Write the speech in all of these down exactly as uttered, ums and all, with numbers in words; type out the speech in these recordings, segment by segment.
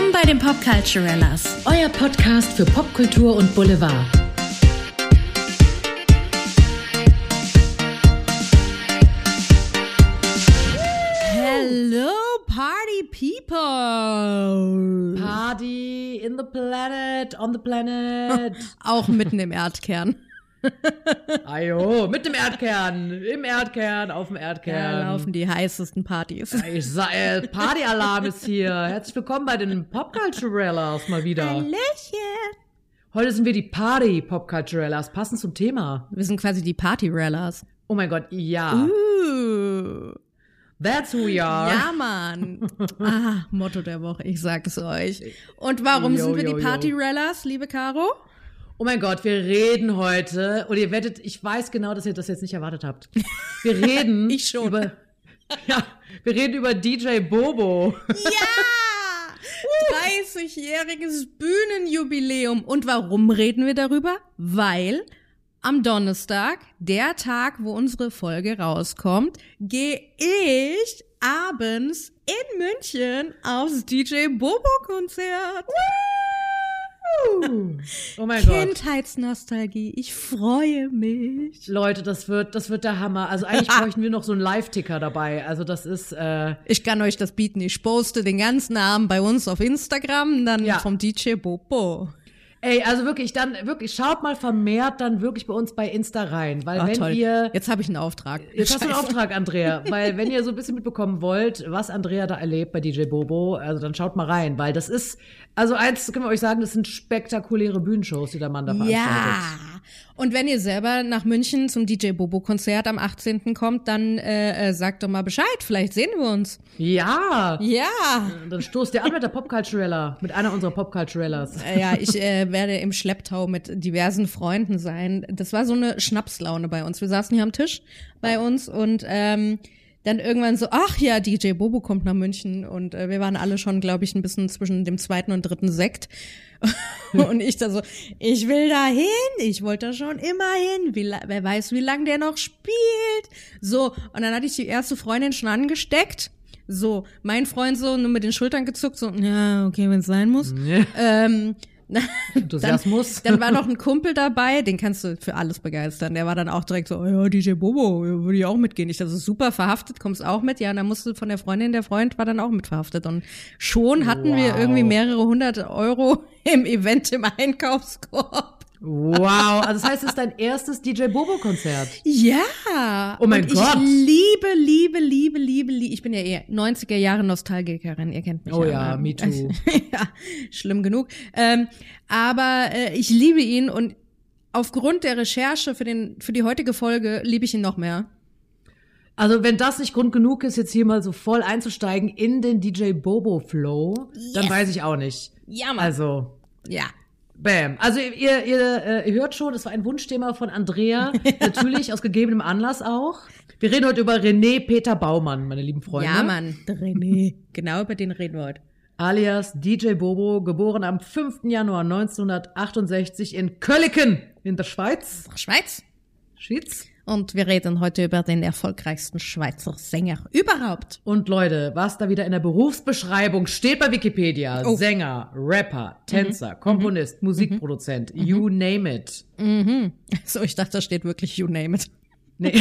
Willkommen bei den Popculturellas, euer Podcast für Popkultur und Boulevard. Hello, party people! Party in the planet, on the planet. Auch mitten im Erdkern. Ajo, mit dem Erdkern, im Erdkern, auf dem Erdkern. Da laufen die heißesten Partys. Ich sag, äh, Partyalarm ist hier. Herzlich willkommen bei den Popculturellas mal wieder. Hallöchen! Heute sind wir die Party-Popculturellas, passend zum Thema. Wir sind quasi die Partyrellas. Oh mein Gott, ja. Uh. That's who we are. Ja, Mann. Ah, Motto der Woche, ich sag es euch. Und warum Yo, sind wir yo, die yo. Partyrellas, liebe Caro? Oh mein Gott, wir reden heute, und ihr werdet, ich weiß genau, dass ihr das jetzt nicht erwartet habt. Wir reden Ich schon. über, ja, wir reden über D J Bobo. Ja! dreißigjähriges Bühnenjubiläum. Und warum reden wir darüber? Weil am Donnerstag, der Tag, wo unsere Folge rauskommt, gehe ich abends in München aufs D J Bobo-Konzert. Oh mein Gott. Kindheitsnostalgie, ich freue mich. Leute, das wird, das wird der Hammer. Also eigentlich bräuchten wir noch so einen Live-Ticker dabei. Also das ist, äh, Ich kann euch das bieten. Ich poste den ganzen Abend bei uns auf Instagram, dann Ja. vom D J Bobo. ey, also wirklich, dann, wirklich, schaut mal vermehrt dann wirklich bei uns bei Insta rein. Weil Ah, wenn toll. ihr, Jetzt habe ich einen Auftrag. jetzt hast du einen Scheiße. Auftrag, Andrea. Weil wenn ihr so ein bisschen mitbekommen wollt, was Andrea da erlebt bei D J Bobo, also dann schaut mal rein. Weil das ist, also eins können wir euch sagen, das sind spektakuläre Bühnenshows, die der Mann da veranstaltet. Ja. Und wenn ihr selber nach München zum D J Bobo Konzert am achtzehnten kommt, dann äh, äh, sagt doch mal Bescheid. Vielleicht sehen wir uns. Ja. Ja. Dann stoßt ihr an mit der Popculturella, mit einer unserer Popculturellas. Äh, Ja, ich äh, werde im Schlepptau mit diversen Freunden sein. Das war so eine Schnapslaune bei uns. Wir saßen hier am Tisch bei uns und ähm, dann irgendwann so, ach ja, D J Bobo kommt nach München und äh, wir waren alle schon, glaube ich, ein bisschen zwischen dem zweiten und dritten Sekt. Und ich da so, ich will da hin, ich wollte da schon immer hin, wie, la- wer weiß, wie lange der noch spielt. So, und dann hatte ich die erste Freundin schon angesteckt. So, mein Freund so nur mit den Schultern gezuckt, so, ja, okay, wenn es sein muss. Ähm, Enthusiasmus. Dann, dann war noch ein Kumpel dabei, den kannst du für alles begeistern. Der war dann auch direkt so, oh ja, D J Bobo, ja, würde ich auch mitgehen. Ich dachte, super verhaftet, kommst auch mit? Ja, und dann musste von der Freundin, der Freund war dann auch mit verhaftet. Und schon hatten wir Wow. irgendwie mehrere hundert Euro im Event im Einkaufskorb. Wow, also das heißt, es ist dein erstes D J Bobo-Konzert. Ja. Oh mein und Gott. Ich liebe, liebe, liebe, liebe, liebe. Ich bin ja eher neunziger Jahre Nostalgikerin. Ihr kennt mich Oh ja. ja, me too. Ja, schlimm genug. Ähm, aber äh, ich liebe ihn und aufgrund der Recherche für den für die heutige Folge liebe ich ihn noch mehr. Also wenn das nicht Grund genug ist, jetzt hier mal so voll einzusteigen in den D J Bobo-Flow, dann Yes. weiß ich auch nicht. Ja, Mann. Also, Ja. bam. Also ihr, ihr, ihr äh, hört schon, das war ein Wunschthema von Andrea. Natürlich, aus gegebenem Anlass auch. Wir reden heute über René Peter Baumann, meine lieben Freunde. Ja, Mann. Der René. Genau über den reden wir heute. Alias D J Bobo, geboren am fünften Januar neunzehnhundertachtundsechzig in Kölleken in der Schweiz. Schweiz. Schweiz. Und wir reden heute über den erfolgreichsten Schweizer Sänger überhaupt. Und Leute, was da wieder in der Berufsbeschreibung steht bei Wikipedia, Oh. Sänger, Rapper, Tänzer, Komponist, Musikproduzent, you name it. Mhm. So, ich dachte, da steht wirklich You Name It. Nee,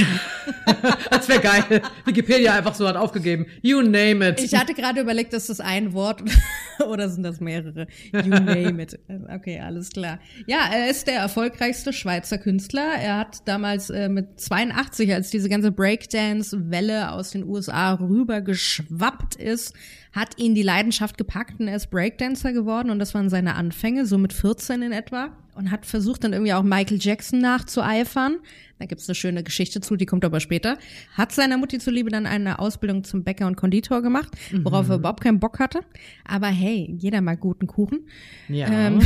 das wäre geil. Wikipedia einfach so hat aufgegeben, you name it. Ich hatte gerade überlegt, ist das ein Wort oder sind das mehrere? You name it. Okay, alles klar. Ja, er ist der erfolgreichste Schweizer Künstler. Er hat damals äh, mit zweiundachtzig, als diese ganze Breakdance-Welle aus den U S A rüber geschwappt ist, hat ihn die Leidenschaft gepackt und er ist Breakdancer geworden und das waren seine Anfänge, so mit vierzehn in etwa. Und hat versucht dann irgendwie auch Michael Jackson nachzueifern. Da gibt's eine schöne Geschichte zu, die kommt aber später. Hat seiner Mutti zuliebe dann eine Ausbildung zum Bäcker und Konditor gemacht, worauf er überhaupt keinen Bock hatte. Aber hey, jeder mag guten Kuchen. Ja. Ähm,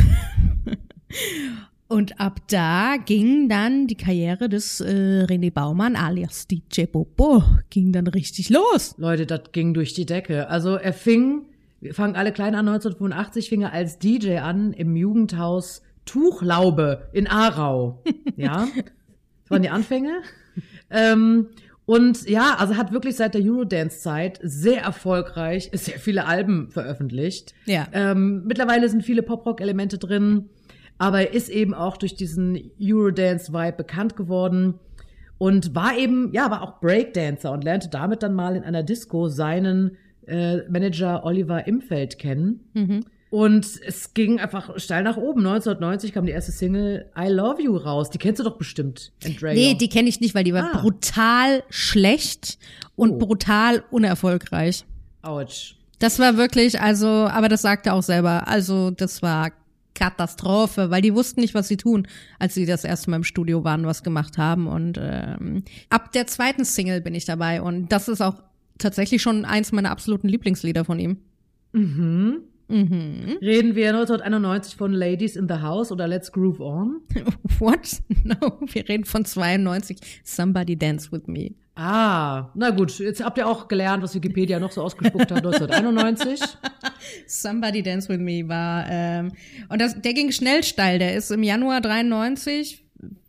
und ab da ging dann die Karriere des äh, René Baumann alias D J Bobo, ging dann richtig los. Leute, das ging durch die Decke. Also er fing, wir fangen alle klein an, neunzehnhundertfünfundachtzig fing er als D J an im Jugendhaus Tuchlaube in Aarau. Ja, das waren die Anfänge. ähm, Und ja, also hat wirklich seit der Eurodance-Zeit sehr erfolgreich sehr viele Alben veröffentlicht. Ja. Ähm, mittlerweile sind viele Pop-Rock-Elemente drin, aber er ist eben auch durch diesen Eurodance-Vibe bekannt geworden und war eben, ja, war auch Breakdancer und lernte damit dann mal in einer Disco seinen äh, Manager Oliver Imfeld kennen. Mhm. Und es ging einfach steil nach oben. neunzehnhundertneunzig kam die erste Single I Love You raus. Die kennst du doch bestimmt, Andrea. Nee, die kenne ich nicht, weil die war Ah. brutal schlecht und Oh. brutal unerfolgreich. Autsch. Das war wirklich, also, aber das sagte er auch selber, also das war Katastrophe, weil die wussten nicht, was sie tun, als sie das erste Mal im Studio waren, was gemacht haben. Und ähm, ab der zweiten Single bin ich dabei und das ist auch tatsächlich schon eins meiner absoluten Lieblingslieder von ihm. Mhm. Mhm. Reden wir neunzehnhunderteinundneunzig von Ladies in the House oder Let's Groove On? What? No, wir reden von zweiundneunzig. Somebody Dance With Me. Ah, na gut, jetzt habt ihr auch gelernt, was Wikipedia noch so ausgespuckt hat, neunzehnhunderteinundneunzig. Somebody Dance With Me war, ähm, und das, der ging schnell steil. Der ist im Januar dreiundneunzig,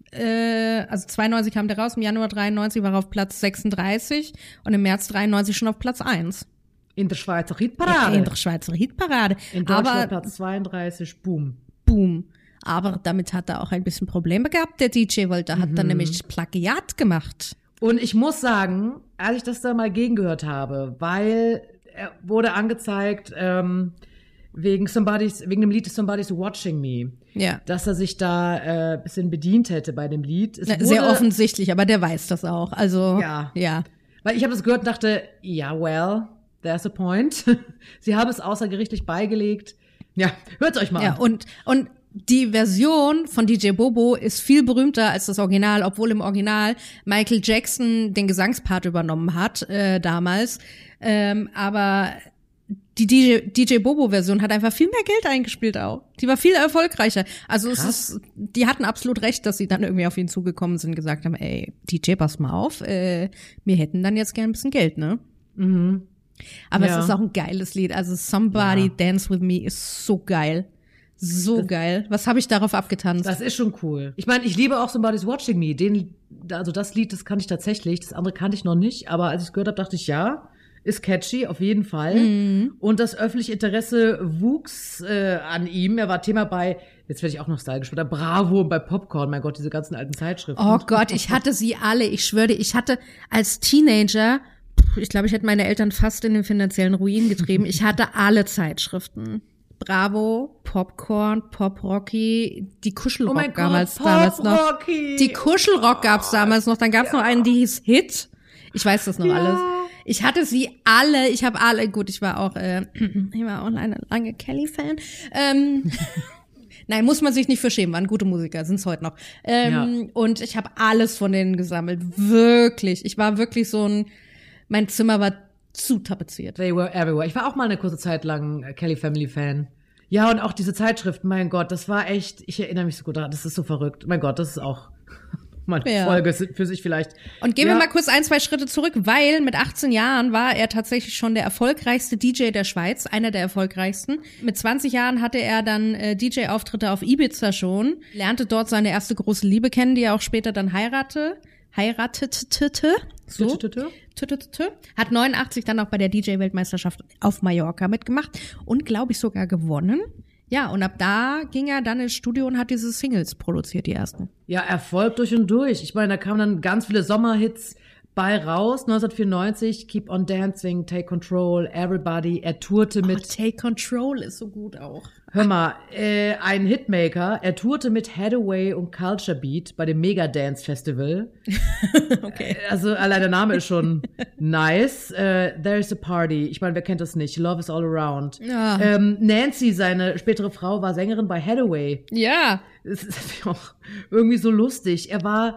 äh, also zweiundneunzig kam der raus, im Januar dreiundneunzig war er auf Platz sechsunddreißig und im März dreiundneunzig schon auf Platz eins. In der Schweizer Hitparade. In der Schweizer Hitparade. In Deutschland Aber, Platz zweiunddreißig, boom. boom. Aber damit hat er auch ein bisschen Probleme gehabt, der D J, weil der hat dann nämlich Plagiat gemacht. Und ich muss sagen, als ich das da mal gegengehört habe, weil er wurde angezeigt ähm, wegen Somebody's, wegen dem Lied Somebody's Watching Me, Ja. dass er sich da ein äh, bisschen bedient hätte bei dem Lied. Es Sehr wurde- offensichtlich, aber der weiß das auch. Also, Ja. ja. Weil ich habe das gehört und dachte, ja, well, there's a point. Sie haben es außergerichtlich beigelegt. Ja, hört's euch mal Ja, an. und, und die Version von D J Bobo ist viel berühmter als das Original, obwohl im Original Michael Jackson den Gesangspart übernommen hat, äh, damals. Ähm, aber die D J Bobo-Version hat einfach viel mehr Geld eingespielt auch. Die war viel erfolgreicher. Also es Krass. ist, die hatten absolut recht, dass sie dann irgendwie auf ihn zugekommen sind und gesagt haben, ey, D J, pass mal auf, äh, wir hätten dann jetzt gern ein bisschen Geld, ne? Mhm. Aber Ja. es ist auch ein geiles Lied. Also Somebody Ja. Dance With Me ist so geil. So geil. Was habe ich darauf abgetanzt? Das ist schon cool. Ich meine, ich liebe auch Somebody's Watching Me. Den, also das Lied, das kannte ich tatsächlich. Das andere kannte ich noch nicht. Aber als ich es gehört habe, dachte ich, ja, ist catchy, auf jeden Fall. Mhm. Und das öffentliche Interesse wuchs äh, an ihm. Er war Thema bei, jetzt werde ich auch nostalgisch, bei der Bravo und bei Popcorn. Mein Gott, diese ganzen alten Zeitschriften. Oh Gott, ich hatte sie alle. Ich schwöre dir, ich hatte als Teenager, ich glaube, ich hätte meine Eltern fast in den finanziellen Ruin getrieben. Ich hatte alle Zeitschriften. Bravo, Popcorn, Pop Rocky, die Kuschelrock Oh mein Gott, damals, Pop damals noch. Rocky. Die Kuschelrock gab's damals noch. Dann gab's noch einen, die hieß Hit. Ich weiß das noch Ja. alles. Ich hatte sie alle. Ich habe alle. Gut, ich war auch, äh, ich war auch eine lange Kelly-Fan. Ähm, Nein, muss man sich nicht für schämen, waren gute Musiker, sind's heute noch. Ähm, Ja. Und ich habe alles von denen gesammelt, wirklich. Ich war wirklich so ein, mein Zimmer war zu tapeziert. They were everywhere. Ich war auch mal eine kurze Zeit lang äh, Kelly Family Fan. Ja, und auch diese Zeitschriften, mein Gott, das war echt, ich erinnere mich so gut daran, das ist so verrückt. Mein Gott, das ist auch mal eine Ja. Folge für sich vielleicht. Und gehen Ja. wir mal kurz ein, zwei Schritte zurück, weil mit achtzehn Jahren war er tatsächlich schon der erfolgreichste D J der Schweiz, einer der erfolgreichsten. Mit zwanzig Jahren hatte er dann äh, D J-Auftritte auf Ibiza schon, lernte dort seine erste große Liebe kennen, die er auch später dann heiratete. Heiratete. So. Tü, tü, tü. Tü, tü, tü, tü. Hat neunundachtzig dann auch bei der D J-Weltmeisterschaft auf Mallorca mitgemacht und, glaube ich, sogar gewonnen. Ja, und ab da ging er dann ins Studio und hat diese Singles produziert, die ersten. Ja, Erfolg durch und durch. Ich meine, da kamen dann ganz viele Sommerhits bei raus. neunzehnhundertvierundneunzig, Keep on Dancing, Take Control, Everybody. Er tourte Oh, mit, Take Control ist so gut auch. hör mal, äh, ein Hitmaker. Er tourte mit Hathaway und Culture Beat bei dem Megadance Festival. Okay. Also allein der Name ist schon nice. Äh, There's a Party. Ich meine, wer kennt das nicht? Love is all around. Ja. Ähm, Nancy, seine spätere Frau, war Sängerin bei Hathaway. Ja. Es ist auch irgendwie so lustig. Er war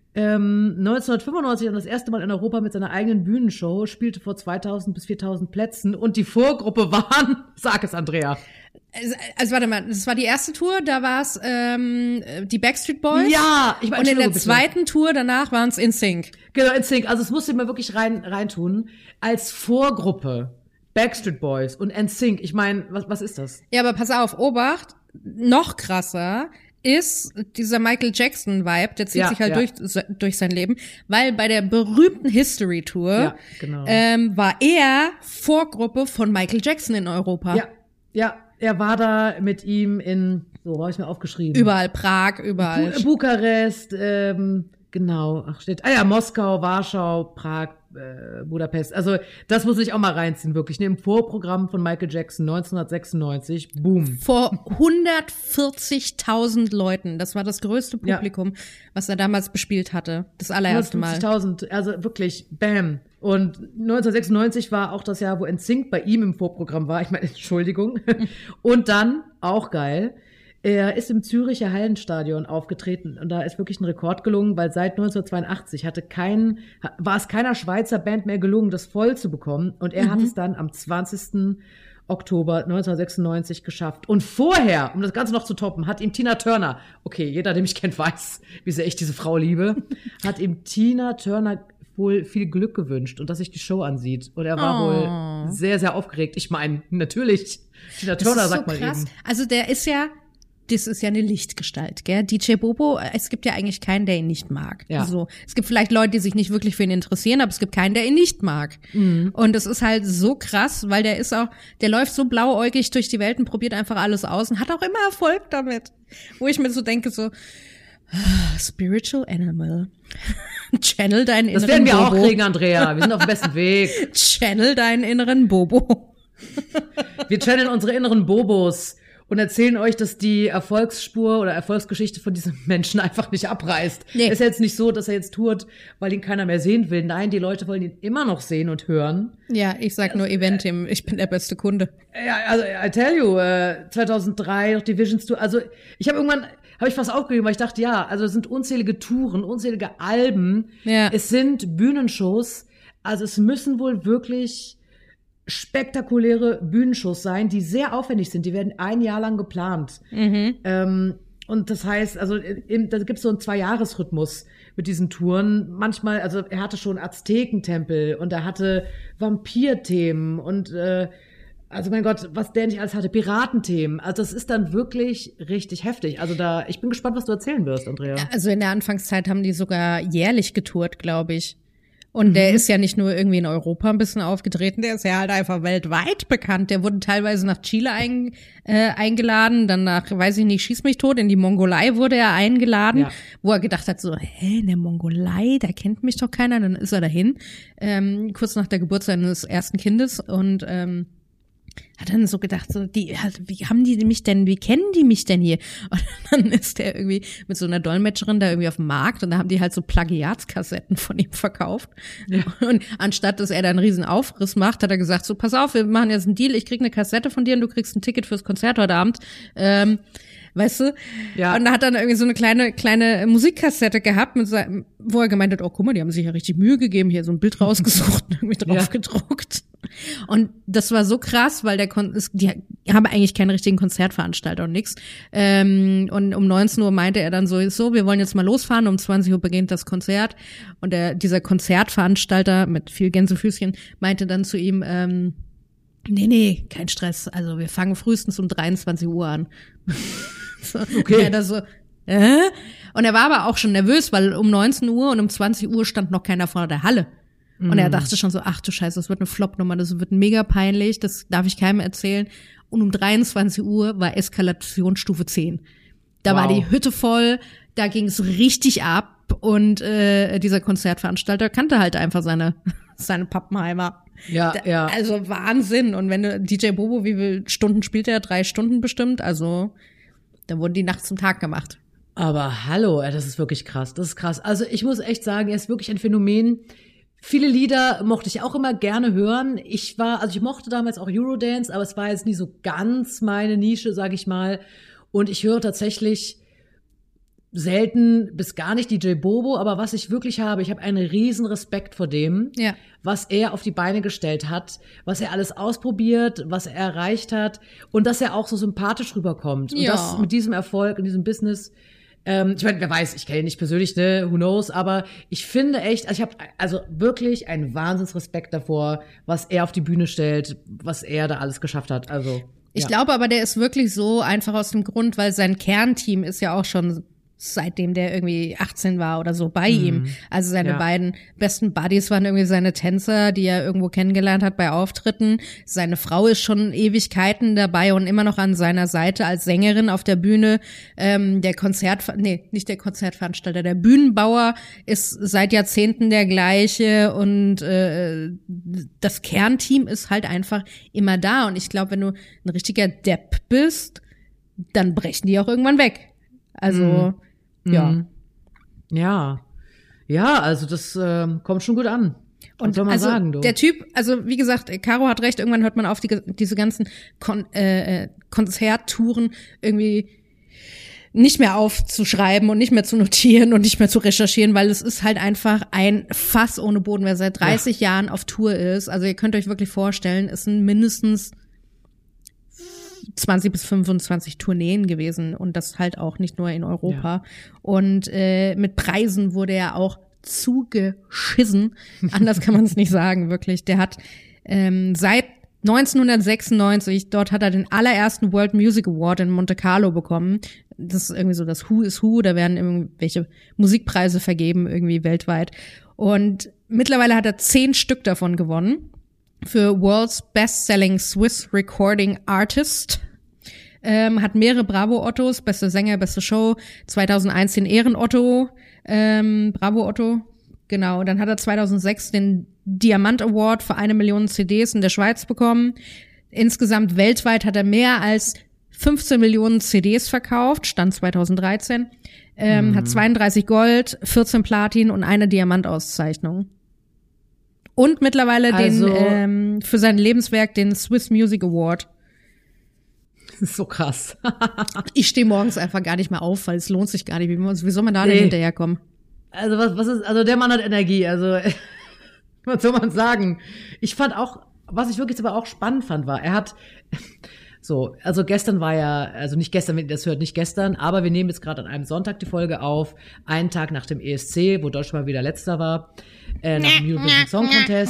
ähm, neunzehnhundertfünfundneunzig dann das erste Mal in Europa mit seiner eigenen Bühnenshow, spielte vor zweitausend bis viertausend Plätzen und die Vorgruppe waren, sag es Andrea. Also, also warte mal, das war die erste Tour, da war es ähm, die Backstreet Boys. Ja, ich meine, Und in der Entschuldigung, bitte. zweiten Tour danach waren es InSync. Genau, in Sync. Also es musste ich mir wirklich rein reintun. Als Vorgruppe Backstreet Boys und N Sync. Ich meine, was, was ist das? Ja, aber pass auf, Obacht, noch krasser. ist dieser Michael Jackson-Vibe, der zieht Ja, sich halt ja. durch, durch sein Leben, weil bei der berühmten History-Tour Ja, genau. ähm, war er Vorgruppe von Michael Jackson in Europa. Ja, ja, er war da mit ihm in, so habe ich mir aufgeschrieben. Überall, Prag, überall. Bu Bukarest, ähm, genau, ach steht, ah ja, Moskau, Warschau, Prag, äh, Budapest. Also das muss ich auch mal reinziehen, wirklich. Ne, im Vorprogramm von Michael Jackson neunzehnhundertsechsundneunzig, boom. Vor hundertvierzigtausend Leuten. Das war das größte Publikum, ja. was er damals bespielt hatte. Das allererste Mal. hundertfünfzigtausend, also wirklich, bam. Und neunzehnhundertsechsundneunzig war auch das Jahr, wo N Sync bei ihm im Vorprogramm war. Ich meine, Entschuldigung. Und dann, auch geil, er ist im Züricher Hallenstadion aufgetreten und da ist wirklich ein Rekord gelungen, weil seit neunzehnhundertzweiundachtzig hatte kein, war es keiner Schweizer Band mehr gelungen, das voll zu bekommen. Und er mhm. hat es dann am zwanzigsten Oktober neunzehnhundertsechsundneunzig geschafft. Und vorher, um das Ganze noch zu toppen, hat ihm Tina Turner, okay, jeder, der mich kennt, weiß, wie sehr ich diese Frau liebe, hat ihm Tina Turner wohl viel Glück gewünscht und dass sich die Show ansieht. Und er war oh. wohl sehr, sehr aufgeregt. Ich meine, natürlich, Tina Turner, das ist so sagt mal krass. eben. Also der ist ja, das ist ja eine Lichtgestalt, gell? D J Bobo, es gibt ja eigentlich keinen, der ihn nicht mag. Ja. So, es gibt vielleicht Leute, die sich nicht wirklich für ihn interessieren, aber es gibt keinen, der ihn nicht mag. Mhm. Und das ist halt so krass, weil der ist auch, der läuft so blauäugig durch die Welt und probiert einfach alles aus und hat auch immer Erfolg damit. Wo ich mir so denke, so, Spiritual Animal. Channel deinen inneren Bobo. Das werden wir Bobo. Auch kriegen, Andrea. Wir sind auf dem besten Weg. Channel deinen inneren Bobo. Wir channeln unsere inneren Bobos und erzählen euch, dass die Erfolgsspur oder Erfolgsgeschichte von diesem Menschen einfach nicht abreißt. Nee. Ist ja jetzt nicht so, dass er jetzt tourt, weil ihn keiner mehr sehen will. Nein, die Leute wollen ihn immer noch sehen und hören. Ja, ich sag nur Eventim, ich bin der beste Kunde. Ja, also I tell you, äh, zweitausenddrei noch die Visions Tour. Also ich habe irgendwann, habe ich fast aufgegeben, weil ich dachte, ja, also es sind unzählige Touren, unzählige Alben. Ja. Es sind Bühnenshows. Also es müssen wohl wirklich spektakuläre Bühnenshows sein, die sehr aufwendig sind. Die werden ein Jahr lang geplant. Mhm. Ähm, und das heißt, also im, da gibt es so einen Zwei-Jahres-Rhythmus mit diesen Touren. Manchmal, also er hatte schon Aztekentempel und er hatte Vampirthemen und äh, also mein Gott, was der nicht alles hatte, Piratenthemen. Also das ist dann wirklich richtig heftig. Also da, ich bin gespannt, was du erzählen wirst, Andrea. Also in der Anfangszeit haben die sogar jährlich getourt, glaube ich. Und mhm. der ist ja nicht nur irgendwie in Europa ein bisschen aufgetreten, der ist ja halt einfach weltweit bekannt. Der wurde teilweise nach Chile ein, äh, eingeladen, dann nach, weiß ich nicht, schieß mich tot, in die Mongolei wurde er eingeladen, ja. wo er gedacht hat, so, hä, in der Mongolei, da kennt mich doch keiner, dann ist er dahin, ähm, kurz nach der Geburt seines ersten Kindes und ähm, hat dann so gedacht, so, die, wie haben die mich denn, wie kennen die mich denn hier? Und dann ist der irgendwie mit so einer Dolmetscherin da irgendwie auf dem Markt und da haben die halt so Plagiatskassetten von ihm verkauft. Ja. Und anstatt, dass er da einen riesen Aufriss macht, hat er gesagt, so, pass auf, wir machen jetzt einen Deal, ich krieg eine Kassette von dir und du kriegst ein Ticket fürs Konzert heute Abend. Ähm, Weißt du? Ja. Und da hat dann irgendwie so eine kleine kleine Musikkassette gehabt, mit seinem, wo er gemeint hat, oh, guck mal, die haben sich ja richtig Mühe gegeben, hier so ein Bild rausgesucht und irgendwie drauf ja. gedruckt. Und das war so krass, weil der Kon- die haben eigentlich keinen richtigen Konzertveranstalter und nix. Ähm, und um neunzehn Uhr meinte er dann so, so, wir wollen jetzt mal losfahren, um zwanzig Uhr beginnt das Konzert. Und der, dieser Konzertveranstalter mit viel Gänsefüßchen meinte dann zu ihm, ähm, nee, nee, kein Stress, also wir fangen frühestens um dreiundzwanzig Uhr an. So, okay. Und er, so, äh? und er war aber auch schon nervös, weil um neunzehn Uhr und um zwanzig Uhr stand noch keiner vor der Halle. Mm. Und er dachte schon so, ach du Scheiße, das wird eine Flop-Nummer, das wird mega peinlich, das darf ich keinem erzählen. Und um dreiundzwanzig Uhr war Eskalationsstufe zehn. Da wow. war die Hütte voll, da ging es richtig ab und äh, dieser Konzertveranstalter kannte halt einfach seine, seine Pappenheimer. Ja, da, ja. Also Wahnsinn. Und wenn du D J Bobo, wie viele Stunden spielt er? Drei Stunden bestimmt, also dann wurden die nachts zum Tag gemacht. Aber hallo, das ist wirklich krass. Das ist krass. Also ich muss echt sagen, er ist wirklich ein Phänomen. Viele Lieder mochte ich auch immer gerne hören. Ich war, also ich mochte damals auch Eurodance, aber es war jetzt nie so ganz meine Nische, sag ich mal. Und ich höre tatsächlich selten bis gar nicht D J Bobo, aber was ich wirklich habe, ich habe einen riesen Respekt vor dem, ja. was er auf die Beine gestellt hat, was er alles ausprobiert, was er erreicht hat und dass er auch so sympathisch rüberkommt. Ja. Und das mit diesem Erfolg in diesem Business, ähm, ich meine, wer weiß, ich kenne ihn nicht persönlich, ne, who knows, aber ich finde echt, also ich habe also wirklich einen Wahnsinnsrespekt davor, was er auf die Bühne stellt, was er da alles geschafft hat, also Ich Ja. glaube aber, der ist wirklich so einfach aus dem Grund, weil sein Kernteam ist ja auch schon seitdem der irgendwie achtzehn war oder so bei Mhm. ihm. Also seine Ja. beiden besten Buddies waren irgendwie seine Tänzer, die er irgendwo kennengelernt hat bei Auftritten. Seine Frau ist schon Ewigkeiten dabei und immer noch an seiner Seite als Sängerin auf der Bühne. Ähm, der Konzert, nee, nicht der Konzertveranstalter, der Bühnenbauer ist seit Jahrzehnten der gleiche und äh, das Kernteam ist halt einfach immer da. Und ich glaube, wenn du ein richtiger Depp bist, dann brechen die auch irgendwann weg. Also, ja. Mhm. Ja. Ja, also das ähm, kommt schon gut an. Was Und soll man also sagen, du? der Typ, also wie gesagt, Caro hat recht, irgendwann hört man auf, die, diese ganzen Kon äh, Konzerttouren irgendwie nicht mehr aufzuschreiben und nicht mehr zu notieren und nicht mehr zu recherchieren, weil es ist halt einfach ein Fass ohne Boden, wer seit dreißig ja. Jahren auf Tour ist. Also ihr könnt euch wirklich vorstellen, es sind mindestens zwanzig bis fünfundzwanzig Tourneen gewesen und das halt auch nicht nur in Europa. Ja. Und äh, mit Preisen wurde er auch zugeschissen. Anders kann man es nicht sagen, wirklich. Der hat ähm, seit neunzehnhundertsechsundneunzig, dort hat er den allerersten World Music Award in Monte Carlo bekommen. Das ist irgendwie so das Who is Who, da werden irgendwelche Musikpreise vergeben, irgendwie weltweit. Und mittlerweile hat er zehn Stück davon gewonnen. Für World's Best-Selling Swiss Recording Artist. Ähm, hat mehrere Bravo-Ottos, beste Sänger, beste Show. zweitausendeins den Ehren-Otto, ähm, Bravo-Otto. Genau, dann hat er zweitausendsechs den Diamant Award für eine Million C Ds in der Schweiz bekommen. Insgesamt weltweit hat er mehr als fünfzehn Millionen C Ds verkauft, Stand zweitausenddreizehn. Ähm, mhm. Hat zweiunddreißig Gold, vierzehn Platin und eine Diamantauszeichnung. Und mittlerweile also, den ähm, für sein Lebenswerk den Swiss Music Award. Das ist so krass. Ich stehe morgens einfach gar nicht mehr auf, weil es lohnt sich gar nicht. Wie, wie soll man da denn nee. hinterherkommen? Also was, was ist, also der Mann hat Energie, also was soll man sagen? Ich fand auch, was ich wirklich aber auch spannend fand, war, er hat, so, also gestern war ja, also nicht gestern, wenn ihr das hört, nicht gestern, aber wir nehmen jetzt gerade an einem Sonntag die Folge auf, einen Tag nach dem E S C, wo Deutschland mal wieder letzter war, äh, nach dem Eurovision Song Contest.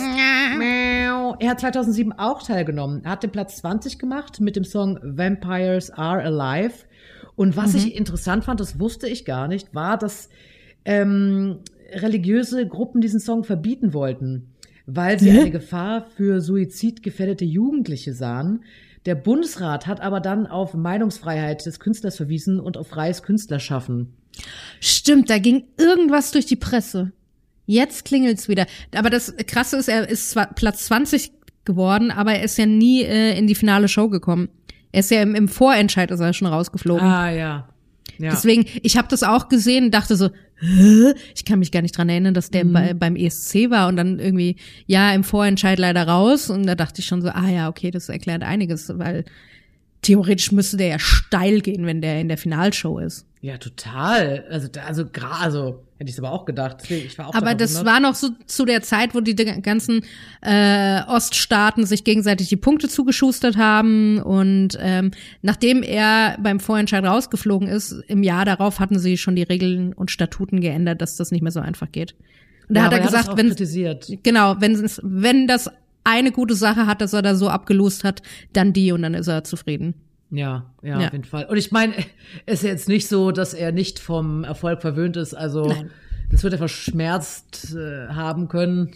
Er hat zweitausendsieben auch teilgenommen. Er hat den Platz zwanzig gemacht mit dem Song Vampires Are Alive. Und was mhm. ich interessant fand, das wusste ich gar nicht, war, dass ähm, religiöse Gruppen diesen Song verbieten wollten, weil sie ja? eine Gefahr für suizidgefährdete Jugendliche sahen. Der Bundesrat hat aber dann auf Meinungsfreiheit des Künstlers verwiesen und auf freies Künstlerschaffen. Stimmt, da ging irgendwas durch die Presse. Jetzt klingelt's wieder. Aber das Krasse ist, er ist zwar Platz zwanzig geworden, aber er ist ja nie äh, in die finale Show gekommen. Er ist ja im, im Vorentscheid ist er schon rausgeflogen. Ah, ja. Ja. Deswegen, ich habe das auch gesehen und dachte so, hä? Ich kann mich gar nicht dran erinnern, dass der mhm. bei, beim E S C war und dann irgendwie, ja, im Vorentscheid leider raus. Und da dachte ich schon so, ah ja, okay, das erklärt einiges, weil theoretisch müsste der ja steil gehen, wenn der in der Finalshow ist. Ja, total. Also, also, also hätte ich es aber auch gedacht. Ich war auch aber das war noch so zu der Zeit, wo die ganzen äh, Oststaaten sich gegenseitig die Punkte zugeschustert haben. Und ähm, nachdem er beim Vorentscheid rausgeflogen ist, im Jahr darauf hatten sie schon die Regeln und Statuten geändert, dass das nicht mehr so einfach geht. Und da ja, hat er gesagt, hat wenn kritisiert. genau, wenn wenn das eine gute Sache hat, dass er da so abgelost hat, dann die und dann ist er zufrieden. Ja, ja, ja, auf jeden Fall. Und ich meine, es ist jetzt nicht so, dass er nicht vom Erfolg verwöhnt ist. Also Nein. Das wird er verschmerzt äh, haben können.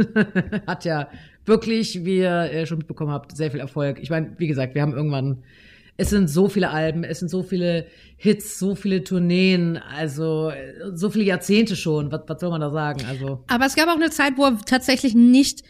Hat ja wirklich, wie ihr äh, schon mitbekommen habt, sehr viel Erfolg. Ich meine, wie gesagt, wir haben irgendwann, es sind so viele Alben, es sind so viele Hits, so viele Tourneen, also so viele Jahrzehnte schon. Was, was soll man da sagen? Also. Aber es gab auch eine Zeit, wo er tatsächlich nicht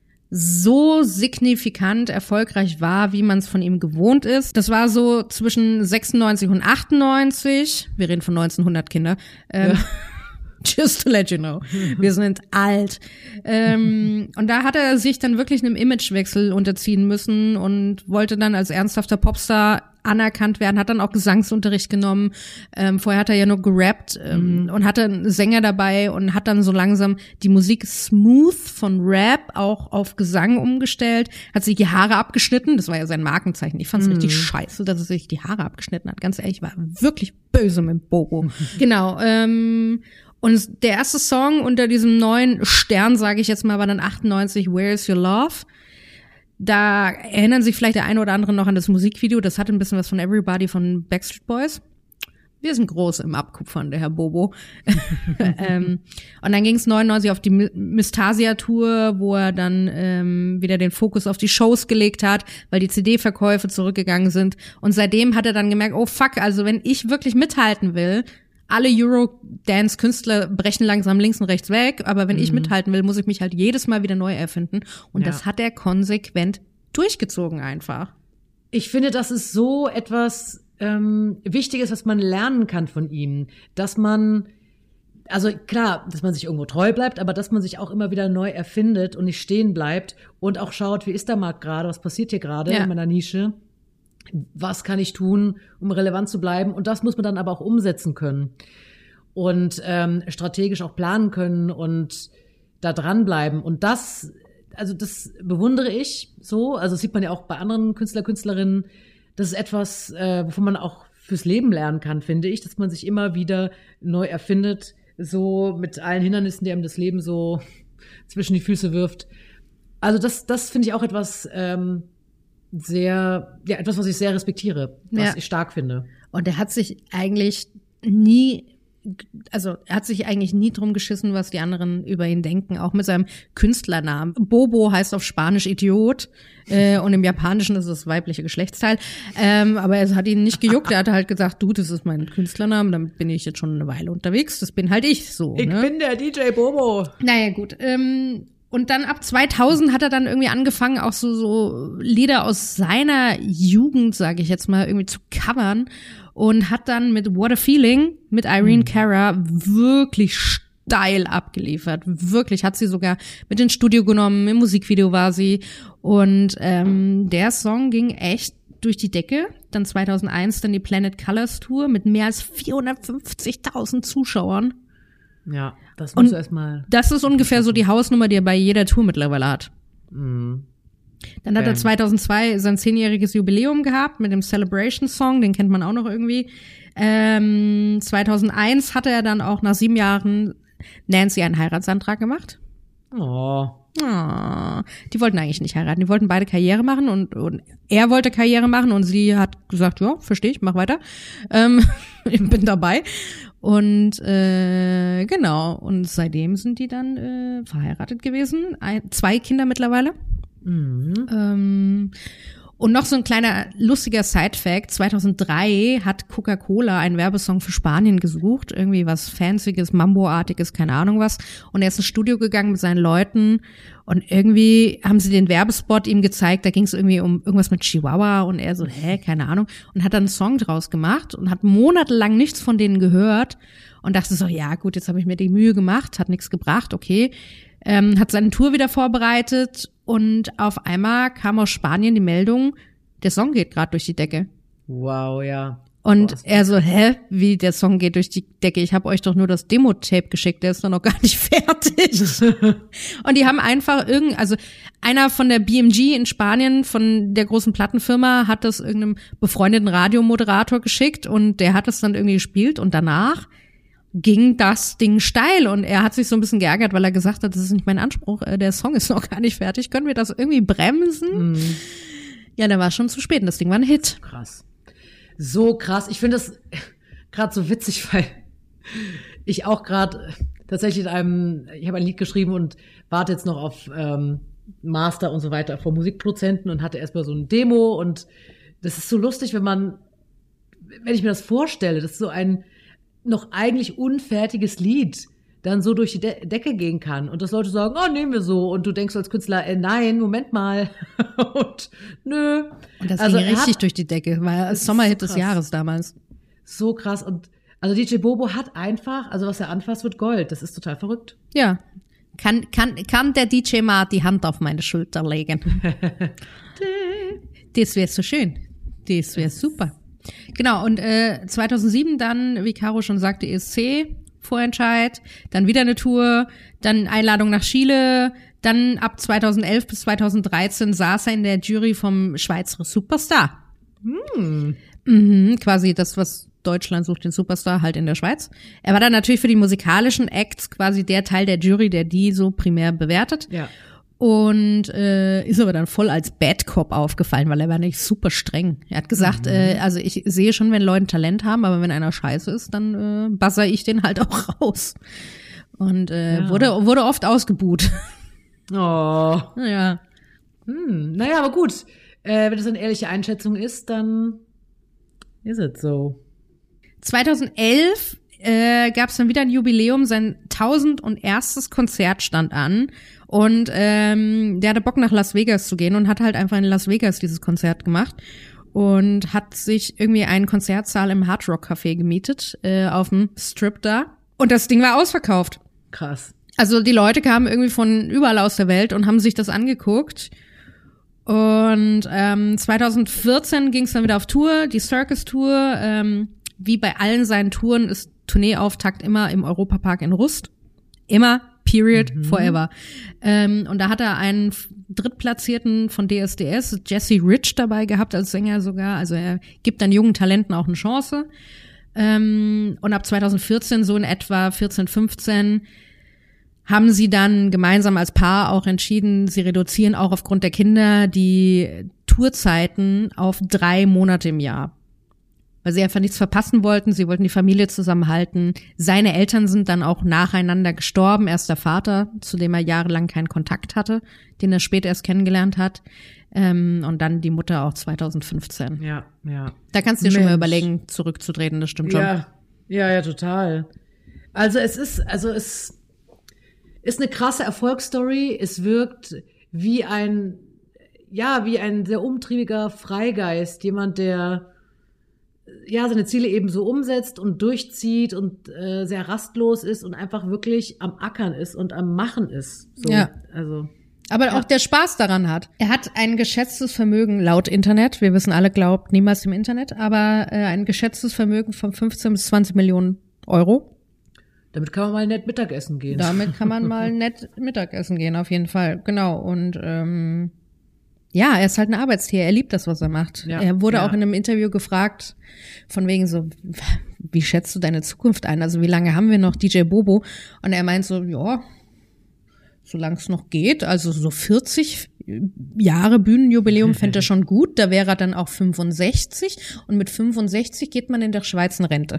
so signifikant erfolgreich war, wie man es von ihm gewohnt ist. Das war so zwischen sechsundneunzig und achtundneunzig. Wir reden von neunzehnhundert, Kinder. Ähm, ja. Just to let you know. Wir sind alt. Ähm, und da hat er sich dann wirklich einem Imagewechsel unterziehen müssen und wollte dann als ernsthafter Popstar anerkannt werden, hat dann auch Gesangsunterricht genommen. Ähm, vorher hat er ja nur gerappt ähm, mhm. und hatte einen Sänger dabei und hat dann so langsam die Musik smooth von Rap auch auf Gesang umgestellt, hat sich die Haare abgeschnitten, das war ja sein Markenzeichen. Ich fand's mhm. richtig scheiße, dass er sich die Haare abgeschnitten hat. Ganz ehrlich, ich war wirklich böse mit Bobo. Mhm. Genau. Ähm, und der erste Song unter diesem neuen Stern, sage ich jetzt mal, war dann achtundneunzig, Where's Your Love? Da erinnern sich vielleicht der eine oder andere noch an das Musikvideo. Das hatte ein bisschen was von Everybody von Backstreet Boys. Wir sind groß im Abkupfern, der Herr Bobo. ähm, und dann ging es neunundneunzig auf die Mystasia-Tour, wo er dann ähm, wieder den Fokus auf die Shows gelegt hat, weil die C D-Verkäufe zurückgegangen sind. Und seitdem hat er dann gemerkt, oh fuck, also wenn ich wirklich mithalten will, alle Eurodance-Künstler brechen langsam links und rechts weg, aber wenn mhm. ich mithalten will, muss ich mich halt jedes Mal wieder neu erfinden. Und ja. das hat er konsequent durchgezogen einfach. Ich finde, das ist so etwas ähm, Wichtiges, was man lernen kann von ihm. Dass man, also klar, dass man sich irgendwo treu bleibt, aber dass man sich auch immer wieder neu erfindet und nicht stehen bleibt und auch schaut, wie ist der Markt gerade, was passiert hier gerade ja. in meiner Nische. Was kann ich tun, um relevant zu bleiben? Und das muss man dann aber auch umsetzen können und ähm, strategisch auch planen können und da dranbleiben. Und das, also das bewundere ich so. Also das sieht man ja auch bei anderen Künstler, Künstlerinnen. Das ist etwas, äh, wovon man auch fürs Leben lernen kann, finde ich, dass man sich immer wieder neu erfindet, so mit allen Hindernissen, die einem das Leben so zwischen die Füße wirft. Also das, das finde ich auch etwas ähm, sehr, ja, etwas, was ich sehr respektiere, was ja. ich stark finde. Und er hat sich eigentlich nie, also er hat sich eigentlich nie drum geschissen, was die anderen über ihn denken, auch mit seinem Künstlernamen. Bobo heißt auf Spanisch Idiot äh, und im Japanischen ist es das weibliche Geschlechtsteil. Ähm, aber es hat ihn nicht gejuckt, er hat halt gesagt, du, das ist mein Künstlername, damit bin ich jetzt schon eine Weile unterwegs, das bin halt ich so. Ich ne? bin der D J Bobo. Naja, gut, ähm, und dann ab zweitausend hat er dann irgendwie angefangen, auch so, so Lieder aus seiner Jugend, sage ich jetzt mal, irgendwie zu covern und hat dann mit What a Feeling mit Irene mhm. Cara wirklich steil abgeliefert. Wirklich, hat sie sogar mit ins Studio genommen, im Musikvideo war sie. Und ähm, der Song ging echt durch die Decke. Dann zweitausendeins dann die Planet Colors Tour mit mehr als vierhundertfünfzigtausend Zuschauern. Ja, das muss erstmal. Das ist ungefähr so die Hausnummer, die er bei jeder Tour mittlerweile hat. Mhm. Dann hat er zweitausendzwei sein zehnjähriges Jubiläum gehabt mit dem Celebration Song, den kennt man auch noch irgendwie. Ähm, zweitausendeins hatte er dann auch nach sieben Jahren Nancy einen Heiratsantrag gemacht. Oh. Oh. Die wollten eigentlich nicht heiraten, die wollten beide Karriere machen und, und er wollte Karriere machen und sie hat gesagt, ja, verstehe ich, mach weiter. Ähm, ich bin dabei. Und äh, genau, und seitdem sind die dann äh, verheiratet gewesen. Ein, zwei Kinder mittlerweile. Mhm. Ähm, und noch so ein kleiner lustiger Side-Fact. zweitausenddrei hat Coca-Cola einen Werbesong für Spanien gesucht. Irgendwie was Fancyes, Mambo-artiges, keine Ahnung was. Und er ist ins Studio gegangen mit seinen Leuten. Und irgendwie haben sie den Werbespot ihm gezeigt. Da ging es irgendwie um irgendwas mit Chihuahua. Und er so, hä, keine Ahnung. Und hat dann einen Song draus gemacht und hat monatelang nichts von denen gehört. Und dachte so, ja gut, jetzt habe ich mir die Mühe gemacht. Hat nichts gebracht, okay. Ähm, hat seine Tour wieder vorbereitet. Und auf einmal kam aus Spanien die Meldung, der Song geht gerade durch die Decke. Wow, ja. Und Boah, er so, hä, wie der Song geht durch die Decke? Ich habe euch doch nur das Demo-Tape geschickt, der ist doch noch gar nicht fertig. Und die haben einfach irgend, also einer von der B M G in Spanien, von der großen Plattenfirma, hat das irgendeinem befreundeten Radiomoderator geschickt und der hat es dann irgendwie gespielt und danach ging das Ding steil und er hat sich so ein bisschen geärgert, weil er gesagt hat, das ist nicht mein Anspruch, der Song ist noch gar nicht fertig, können wir das irgendwie bremsen? Mhm. Ja, da war es schon zu spät und das Ding war ein Hit. Krass. So krass. Ich finde das gerade so witzig, weil ich auch gerade tatsächlich in einem, ich habe ein Lied geschrieben und warte jetzt noch auf ähm, Master und so weiter vom Musikproduzenten und hatte erstmal so ein Demo und das ist so lustig, wenn man, wenn ich mir das vorstelle, das ist so ein noch eigentlich unfertiges Lied dann so durch die De- Decke gehen kann und dass Leute sagen, oh, nehmen wir so und du denkst als Künstler, äh, nein, Moment mal und nö. Und das also ging richtig hat, durch die Decke, war als Sommerhit so des Jahres damals. So krass und also D J Bobo hat einfach, also was er anfasst, wird Gold, das ist total verrückt. Ja, kann, kann, kann der D J mal die Hand auf meine Schulter legen? Das wäre so schön, das wäre super. Genau, und äh, zweitausendsieben dann, wie Caro schon sagte, E S C, Vorentscheid, dann wieder eine Tour, dann Einladung nach Chile, dann ab zweitausendelf bis zweitausenddreizehn saß er in der Jury vom Schweizer Superstar. Hm. Mhm, quasi das, was Deutschland sucht den Superstar, halt in der Schweiz. Er war dann natürlich für die musikalischen Acts quasi der Teil der Jury, der die so primär bewertet. Ja. Und äh, ist aber dann voll als Bad Cop aufgefallen, weil er war nicht super streng. Er hat gesagt, mhm. äh, also ich sehe schon, wenn Leute Talent haben, aber wenn einer scheiße ist, dann äh, buzzer ich den halt auch raus. Und äh, ja. wurde wurde oft ausgebuht. Oh. Ja. Hm, naja, aber gut. Äh, wenn das eine ehrliche Einschätzung ist, dann ist es so. zweitausendelf äh, gab es dann wieder ein Jubiläum, sein tausend und erstes Konzert stand an. Und ähm, der hatte Bock, nach Las Vegas zu gehen und hat halt einfach in Las Vegas dieses Konzert gemacht und hat sich irgendwie einen Konzertsaal im Hard Rock Café gemietet, äh, auf dem Strip da. Und das Ding war ausverkauft. Krass. Also die Leute kamen irgendwie von überall aus der Welt und haben sich das angeguckt. Und ähm, zweitausendvierzehn ging es dann wieder auf Tour, die Circus Tour. Ähm, wie bei allen seinen Touren ist Tourneeauftakt immer im Europapark in Rust. Immer. Period, mhm. forever. Ähm, und da hat er einen Drittplatzierten von D S D S, Jesse Rich, dabei gehabt als Sänger sogar. Also er gibt dann jungen Talenten auch eine Chance. Ähm, und ab zweitausendvierzehn, so in etwa vierzehn, fünfzehn, haben sie dann gemeinsam als Paar auch entschieden, sie reduzieren auch aufgrund der Kinder die Tourzeiten auf drei Monate im Jahr. Weil sie einfach nichts verpassen wollten, sie wollten die Familie zusammenhalten. Seine Eltern sind dann auch nacheinander gestorben. Erst der Vater, zu dem er jahrelang keinen Kontakt hatte, den er später erst kennengelernt hat. Ähm, und dann die Mutter auch zweitausendfünfzehn. Ja, ja. Da kannst du dir Mensch. schon mal überlegen, zurückzutreten, das stimmt schon. Ja, ja, ja, total. Also es ist, also es ist eine krasse Erfolgsstory. Es wirkt wie ein, ja, wie ein sehr umtriebiger Freigeist. Jemand, der ja seine Ziele eben so umsetzt und durchzieht und äh, sehr rastlos ist und einfach wirklich am Ackern ist und am Machen ist. So, ja. Also, aber ja. auch der Spaß daran hat. Er hat ein geschätztes Vermögen laut Internet, wir wissen alle, glaubt niemals im Internet, aber äh, ein geschätztes Vermögen von fünfzehn bis zwanzig Millionen Euro. Damit kann man mal nett Mittagessen gehen. Damit kann man mal nett Mittagessen gehen, auf jeden Fall. Genau. Und ähm, ja, er ist halt ein Arbeitstier. Er liebt das, was er macht. Ja, er wurde ja. auch in einem Interview gefragt, von wegen so, wie schätzt du deine Zukunft ein? Also wie lange haben wir noch D J Bobo? Und er meint so, ja, solange es noch geht, also so vierzig Jahre Bühnenjubiläum fände er schon gut. Da wäre er dann auch fünfundsechzig. Und mit fünfundsechzig geht man in der Schweiz in Rente.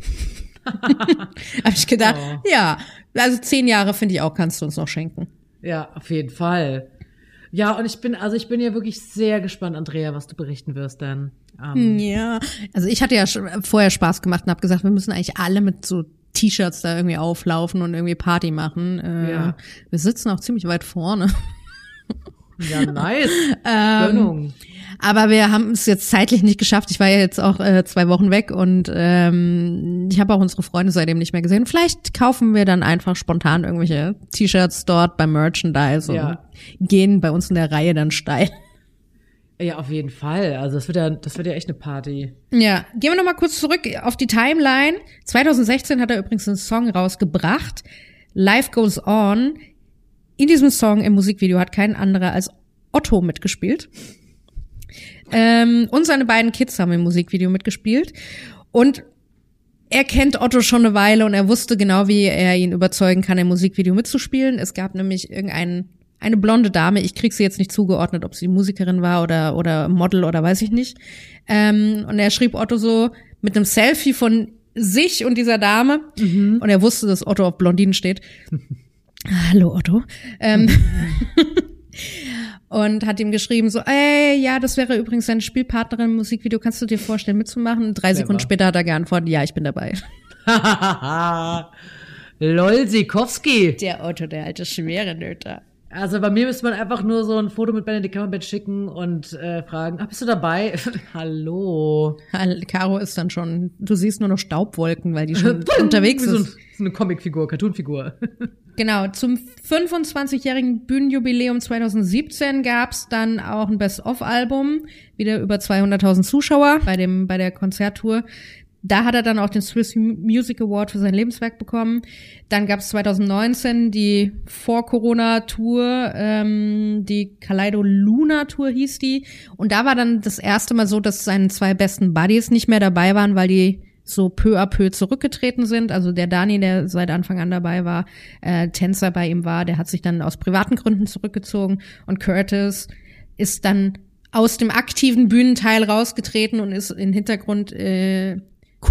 Hab ich gedacht, oh. ja, also zehn Jahre finde ich auch, kannst du uns noch schenken. Ja, auf jeden Fall. Ja, und ich bin, also ich bin ja wirklich sehr gespannt, Andrea, was du berichten wirst dann. Um. Ja, also ich hatte ja schon vorher Spaß gemacht und habe gesagt, wir müssen eigentlich alle mit so T-Shirts da irgendwie auflaufen und irgendwie Party machen. Äh, ja. Wir sitzen auch ziemlich weit vorne. Ja, nice. ähm, aber wir haben es jetzt zeitlich nicht geschafft. Ich war ja jetzt auch äh, zwei Wochen weg und ähm, ich habe auch unsere Freunde seitdem nicht mehr gesehen. Vielleicht kaufen wir dann einfach spontan irgendwelche T-Shirts dort beim Merchandise ja. und gehen bei uns in der Reihe dann steil. Ja, auf jeden Fall. Also das wird ja, das wird ja echt eine Party. Ja, gehen wir noch mal kurz zurück auf die Timeline. zwanzig sechzehn hat er übrigens einen Song rausgebracht, Life Goes On. In diesem Song im Musikvideo hat kein anderer als Otto mitgespielt. Ähm, und seine beiden Kids haben im Musikvideo mitgespielt. Und er kennt Otto schon eine Weile und er wusste genau, wie er ihn überzeugen kann, im Musikvideo mitzuspielen. Es gab nämlich irgendeinen eine blonde Dame, ich krieg sie jetzt nicht zugeordnet, ob sie Musikerin war oder oder Model oder weiß ich nicht. Ähm, und er schrieb Otto so mit einem Selfie von sich und dieser Dame. Mhm. Und er wusste, dass Otto auf Blondinen steht. Hallo Otto. Ähm, und hat ihm geschrieben so, ey, ja, das wäre übrigens seine Spielpartnerin im Musikvideo, kannst du dir vorstellen mitzumachen? Drei Clever. Sekunden später hat er geantwortet, ja, ich bin dabei. Lol, Sikowski. Der Otto, der alte schwere Nöter. Also bei mir müsste man einfach nur so ein Foto mit Benedict Cumberbatch schicken und äh, fragen, ach, bist du dabei? Hallo. Caro ist dann schon, du siehst nur noch Staubwolken, weil die schon unterwegs ist. So, so eine Comicfigur, Cartoonfigur. Genau, zum fünfundzwanzigjährigen Bühnenjubiläum zwanzig siebzehn gab's dann auch ein Best-of-Album, wieder über zweihunderttausend Zuschauer bei dem bei der Konzerttour. Da hat er dann auch den Swiss Music Award für sein Lebenswerk bekommen. Dann gab es zwanzig neunzehn die Vor-Corona-Tour, ähm, die Kaleido Luna Tour hieß die. Und da war dann das erste Mal so, dass seine zwei besten Buddies nicht mehr dabei waren, weil die so peu à peu zurückgetreten sind. Also der Dani, der seit Anfang an dabei war, äh, Tänzer bei ihm war, der hat sich dann aus privaten Gründen zurückgezogen und Curtis ist dann aus dem aktiven Bühnenteil rausgetreten und ist im Hintergrund äh,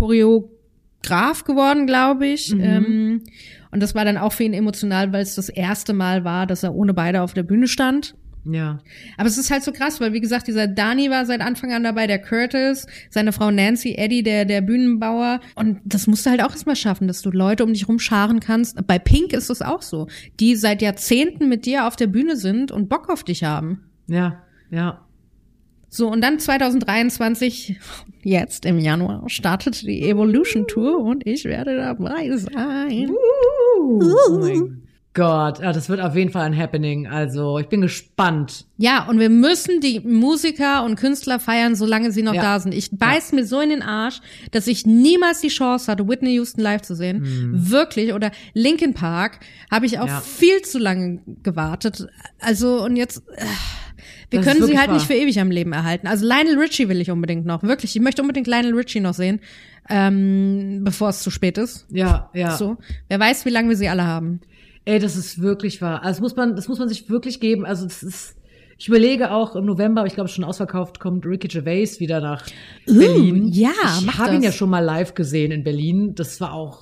Choreograf geworden, glaube ich. Mhm. Ähm, und das war dann auch für ihn emotional, weil es das erste Mal war, dass er ohne beide auf der Bühne stand. Ja. Aber es ist halt so krass, weil wie gesagt, dieser Dani war seit Anfang an dabei, der Curtis, seine Frau Nancy, Eddie, der der Bühnenbauer. Und das musst du halt auch erstmal schaffen, dass du Leute um dich rumscharen kannst. Bei Pink ist es auch so, die seit Jahrzehnten mit dir auf der Bühne sind und Bock auf dich haben. Ja, ja. So, und dann zwanzig dreiundzwanzig, jetzt im Januar, startet die Evolution Tour und ich werde dabei sein. Uh, oh mein Gott, ja, das wird auf jeden Fall ein Happening. Also, ich bin gespannt. Ja, und wir müssen die Musiker und Künstler feiern, solange sie noch ja. da sind. Ich beiß ja. mir so in den Arsch, dass ich niemals die Chance hatte, Whitney Houston live zu sehen. Mhm. Wirklich. Oder Linkin Park habe ich auch ja. viel zu lange gewartet. Also, und jetzt, äh, wir das können sie halt wahr. nicht für ewig am Leben erhalten. Also Lionel Richie will ich unbedingt noch. Wirklich. Ich möchte unbedingt Lionel Richie noch sehen, ähm, bevor es zu spät ist. Ja, ja. So. Wer weiß, wie lange wir sie alle haben. Ey, das ist wirklich wahr. Also das muss man, das muss man sich wirklich geben. Also das ist, ich überlege auch im November, aber ich glaube schon ausverkauft, kommt Ricky Gervais wieder nach uh, Berlin. Ja, ich habe ihn ja schon mal live gesehen in Berlin. Das war auch.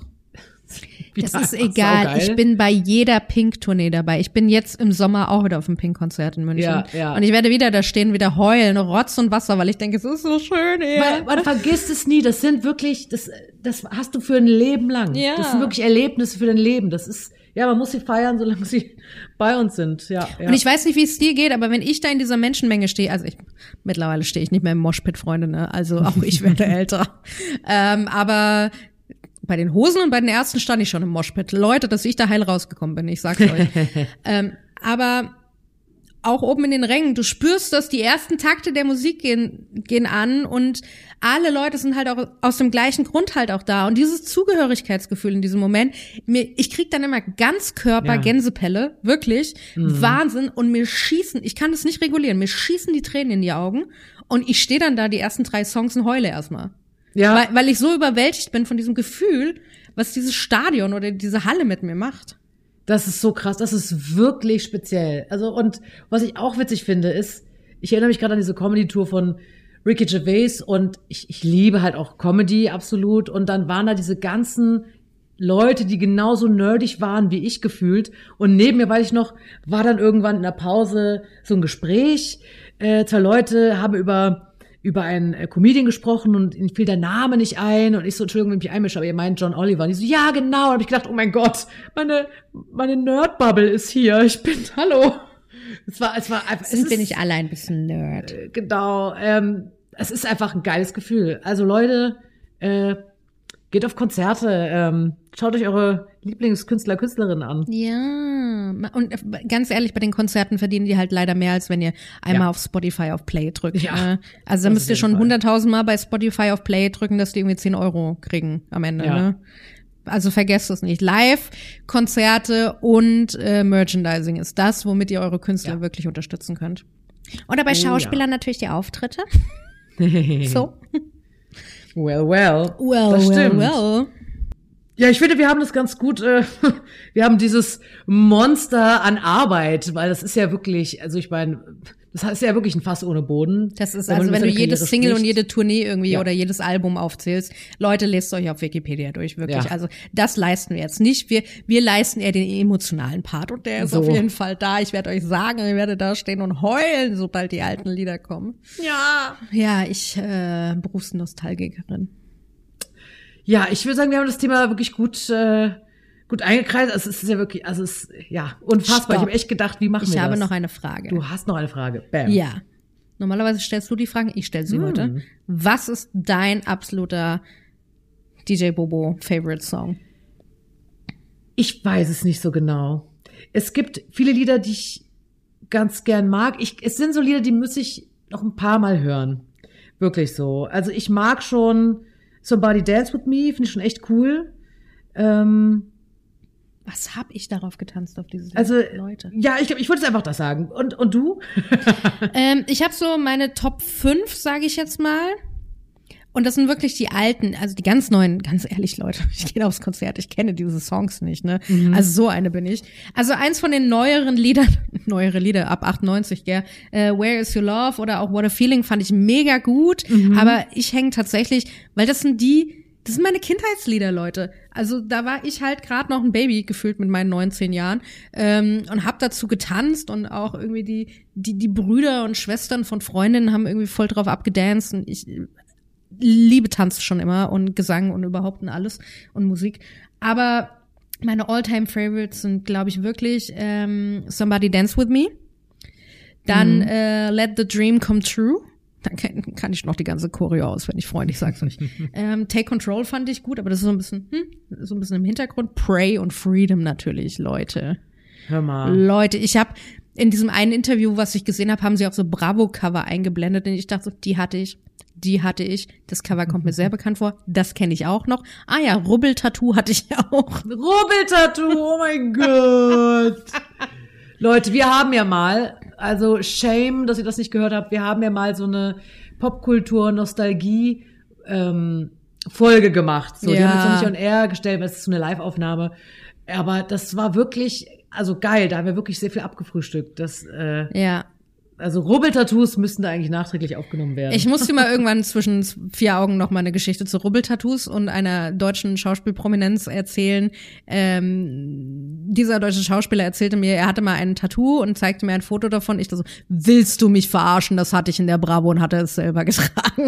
Das ist egal. Ich bin bei jeder Pink-Tournee dabei. Ich bin jetzt im Sommer auch wieder auf dem Pink-Konzert in München. Ja, ja. Und ich werde wieder da stehen, wieder heulen, Rotz und Wasser, weil ich denke, es ist so schön hier. Weil, man vergisst es nie. Das sind wirklich, das, das hast du für ein Leben lang. Ja. Das sind wirklich Erlebnisse für dein Leben. Das ist, ja, man muss sie feiern, solange sie bei uns sind. Ja, ja. Und ich weiß nicht, wie es dir geht, aber wenn ich da in dieser Menschenmenge stehe, also ich, mittlerweile stehe ich nicht mehr im Moshpit, Freunde, ne? Also auch ich werde älter. Ähm, aber bei den Hosen und bei den Ärzten stand ich schon im Moshpit. Leute, dass ich da heil rausgekommen bin, ich sag's euch. ähm, aber auch oben in den Rängen, du spürst das, die ersten Takte der Musik gehen, gehen an und alle Leute sind halt auch aus dem gleichen Grund halt auch da. Und dieses Zugehörigkeitsgefühl in diesem Moment, mir, ich krieg dann immer Ganzkörper Gänsepelle, wirklich, mhm. Wahnsinn. Und mir schießen, ich kann das nicht regulieren, mir schießen die Tränen in die Augen und ich stehe dann da die ersten drei Songs und heule erstmal. Ja. Weil, weil ich so überwältigt bin von diesem Gefühl, was dieses Stadion oder diese Halle mit mir macht. Das ist so krass, das ist wirklich speziell. Also, und was ich auch witzig finde, ist, ich erinnere mich gerade an diese Comedy-Tour von Ricky Gervais und ich, ich liebe halt auch Comedy, absolut. Und dann waren da diese ganzen Leute, die genauso nerdig waren wie ich gefühlt. Und neben mir, weiß ich noch, war dann irgendwann in der Pause so ein Gespräch. Äh, zwei Leute haben über über einen äh, Comedian gesprochen und ihnen fiel der Name nicht ein und ich so, Entschuldigung, wenn ich mich einmische, aber ihr meint John Oliver. Und ich so, ja, genau. Und hab ich gedacht, oh mein Gott, meine meine Nerd-Bubble ist hier. Ich bin, hallo. Es war, es war einfach. Sind wir nicht alle ein bisschen Nerd? Äh, genau. Ähm, es ist einfach ein geiles Gefühl. Also Leute, äh, geht auf Konzerte, ähm, schaut euch eure Lieblingskünstler, Künstlerinnen an. Ja, und ganz ehrlich, bei den Konzerten verdienen die halt leider mehr, als wenn ihr einmal ja. auf Spotify auf Play drückt. Ja, also da müsst ihr schon hunderttausend Mal bei Spotify auf Play drücken, dass die irgendwie zehn Euro kriegen am Ende. Ja. Ne? Also vergesst es nicht. Live, Konzerte und äh, Merchandising ist das, womit ihr eure Künstler ja. wirklich unterstützen könnt. Oder bei oh, Schauspielern ja. natürlich die Auftritte. So. Well, well. Well, das stimmt. well, well. Ja, ich finde, wir haben das ganz gut, äh, wir haben dieses Monster an Arbeit, weil das ist ja wirklich, also ich meine, das ist ja wirklich ein Fass ohne Boden. Das ist also, wenn du jedes Single spricht. Und jede Tournee irgendwie ja. oder jedes Album aufzählst, Leute, lest euch auf Wikipedia durch, wirklich. Ja. Also das leisten wir jetzt nicht. Wir wir leisten eher den emotionalen Part und der ist so. Auf jeden Fall da. Ich werde euch sagen, ich werde da stehen und heulen, sobald die alten Lieder kommen. Ja. Ja, ich äh, Berufsnostalgikerin. Ja, ich würde sagen, wir haben das Thema wirklich gut äh, gut eingekreist. Also es ist ja wirklich, also es ist ja unfassbar. Stopp. Ich habe echt gedacht, wie machen ich wir das? Ich habe noch eine Frage. Du hast noch eine Frage. Bam. Ja. Normalerweise stellst du die Fragen, ich stelle sie hm. heute. Was ist dein absoluter D J Bobo Favorite Song? Ich weiß es nicht so genau. Es gibt viele Lieder, die ich ganz gern mag. Ich, es sind so Lieder, die muss ich noch ein paar Mal hören. Wirklich so. Also ich mag schon Somebody Dance With Me, finde ich schon echt cool. Ähm, Was hab ich darauf getanzt, auf diese also, Leute? Ja, ich, ich würde jetzt einfach das sagen. Und, und du? ähm, ich habe so meine Top fünf, sage ich jetzt mal. Und das sind wirklich die alten, also die ganz neuen, ganz ehrlich, Leute, ich gehe aufs Konzert, ich kenne diese Songs nicht, ne? Mhm. Also so eine bin ich. Also eins von den neueren Liedern, neuere Lieder ab achtundneunzig, gell, uh, Where is Your Love oder auch What a Feeling fand ich mega gut, mhm. aber ich hänge tatsächlich, weil das sind die, das sind meine Kindheitslieder, Leute. Also da war ich halt gerade noch ein Baby, gefühlt mit meinen neunzehn Jahren, ähm, und hab dazu getanzt und auch irgendwie die, die, die Brüder und Schwestern von Freundinnen haben irgendwie voll drauf abgedanced und ich liebe Tanz schon immer und Gesang und überhaupt und alles und Musik. Aber meine All-Time-Favorites sind, glaube ich, wirklich ähm, Somebody Dance With Me. Dann mhm. äh, Let the Dream Come True. Dann kann, kann ich noch die ganze Choreo auswendig, Freunde, ich sag's nicht. ähm, Take Control fand ich gut, aber das ist so ein bisschen, hm, so ein bisschen im Hintergrund. Pray und Freedom natürlich, Leute. Hör mal. Leute, ich habe in diesem einen Interview, was ich gesehen habe, haben sie auch so Bravo-Cover eingeblendet und ich dachte so, die hatte ich. Die hatte ich. Das Cover kommt mir sehr bekannt vor. Das kenne ich auch noch. Ah ja, Rubbeltattoo hatte ich auch. Rubbeltattoo, oh mein Gott. Leute, wir haben ja mal, also shame, dass ihr das nicht gehört habt, wir haben ja mal so eine Popkultur-Nostalgie ähm, Folge gemacht. So, ja. Die haben uns noch nicht on air gestellt, weil es ist so eine Live-Aufnahme. Aber das war wirklich, also geil, da haben wir wirklich sehr viel abgefrühstückt. Das, äh, ja. Also Rubbeltattoos müssten da eigentlich nachträglich aufgenommen werden. Ich musste mal irgendwann zwischen vier Augen noch mal eine Geschichte zu Rubbeltattoos und einer deutschen Schauspielprominenz erzählen. Ähm, dieser deutsche Schauspieler erzählte mir, er hatte mal ein Tattoo und zeigte mir ein Foto davon. Ich dachte so, willst du mich verarschen? Das hatte ich in der Bravo und hatte es selber getragen.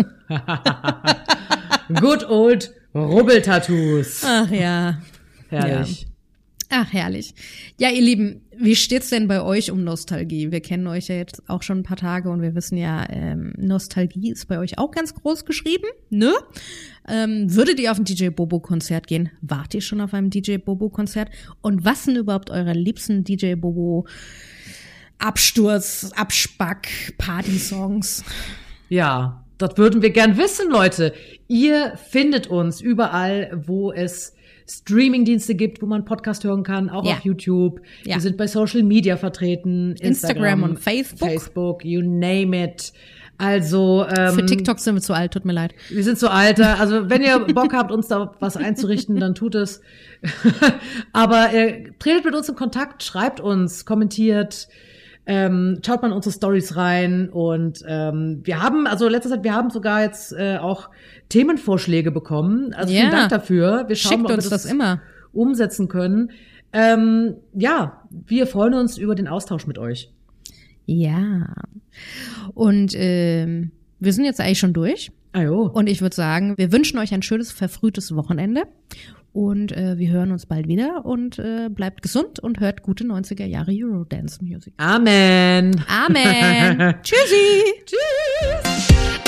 Good old Rubbeltattoos. Ach ja. Herrlich. Ja. Ach, herrlich. Ja, ihr Lieben, wie steht's denn bei euch um Nostalgie? Wir kennen euch ja jetzt auch schon ein paar Tage und wir wissen ja, ähm, Nostalgie ist bei euch auch ganz groß geschrieben, ne? Ähm, würdet ihr auf ein D J Bobo-Konzert gehen? Wart ihr schon auf einem D J Bobo-Konzert? Und was sind überhaupt eure liebsten D J Bobo Absturz, Abspack, Party-Songs? Ja, das würden wir gern wissen, Leute. Ihr findet uns überall, wo es Streaming-Dienste gibt, wo man Podcast hören kann, auch ja. auf YouTube. Ja. Wir sind bei Social Media vertreten. Instagram, Instagram und Facebook. Facebook, you name it. Also ähm, für TikTok sind wir zu alt, tut mir leid. Wir sind zu alt. Also wenn ihr Bock habt, uns da was einzurichten, dann tut es. Aber äh, tretet mit uns in Kontakt, schreibt uns, kommentiert, ähm, schaut mal in unsere Stories rein und ähm, wir haben, also letzte Zeit, wir haben sogar jetzt äh, auch Themenvorschläge bekommen. Also ja. vielen Dank dafür. Wir schauen, Schickt ob wir uns das, das immer umsetzen können. Ähm, ja, wir freuen uns über den Austausch mit euch. Ja. Und ähm, wir sind jetzt eigentlich schon durch. Ah jo. Und ich würde sagen, wir wünschen euch ein schönes, verfrühtes Wochenende. Und äh, wir hören uns bald wieder und äh, bleibt gesund und hört gute neunziger Jahre Eurodance Music. Amen. Amen. Tschüssi. Tschüss.